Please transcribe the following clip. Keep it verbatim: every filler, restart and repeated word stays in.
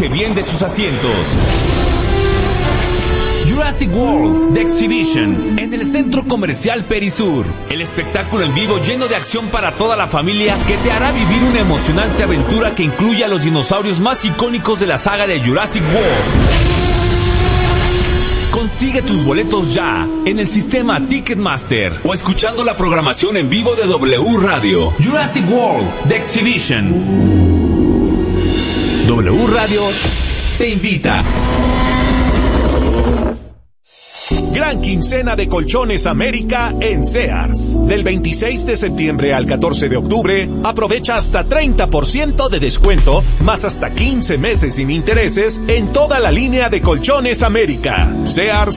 bien de sus asientos. Jurassic World The Exhibition en el Centro Comercial Perisur. El espectáculo en vivo lleno de acción para toda la familia que te hará vivir una emocionante aventura que incluye a los dinosaurios más icónicos de la saga de Jurassic World. Consigue tus boletos ya en el sistema Ticketmaster o escuchando la programación en vivo de W Radio. Jurassic World The Exhibition. W Radio te invita. Gran quincena de Colchones América en Sears. Del veintiséis de septiembre al catorce de octubre, aprovecha hasta treinta por ciento de descuento, más hasta quince meses sin intereses en toda la línea de Colchones América. Sears